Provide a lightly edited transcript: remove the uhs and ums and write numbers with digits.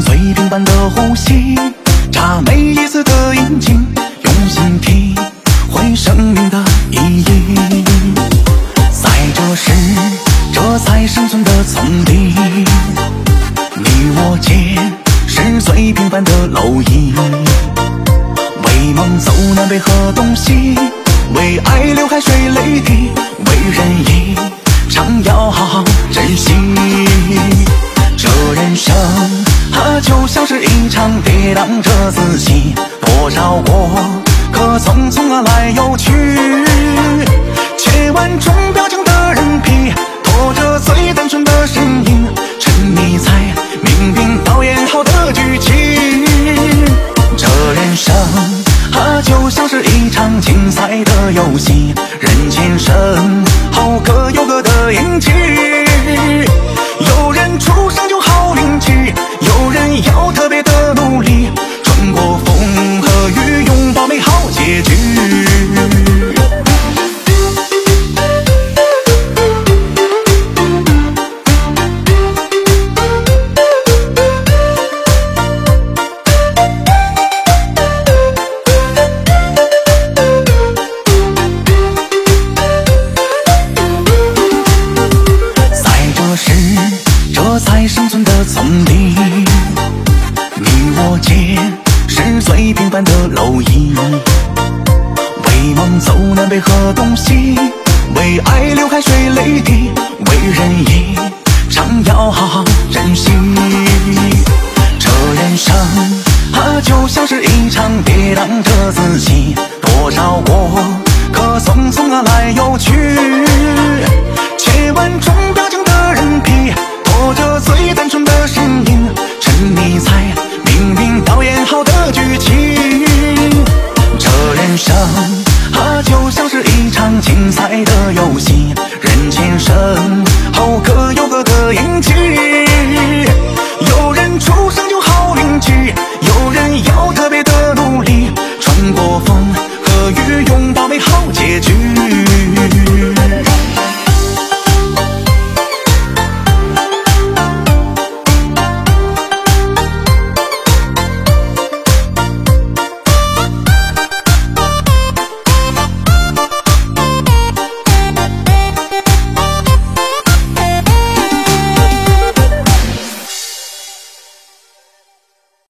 碎平凡的呼吸，差每一丝的阴茎，用心体会生命的意义。在这时，这才生存的丛林，你我间是最平凡的蝼蚁，为梦走南北河东西，为爱流海水泪滴，为人义常要好好珍惜。这人生就像是一场跌宕着自己，多少过客匆匆来又去，千万种表情的人皮，拖着最单纯的身影，沉溺在冥冥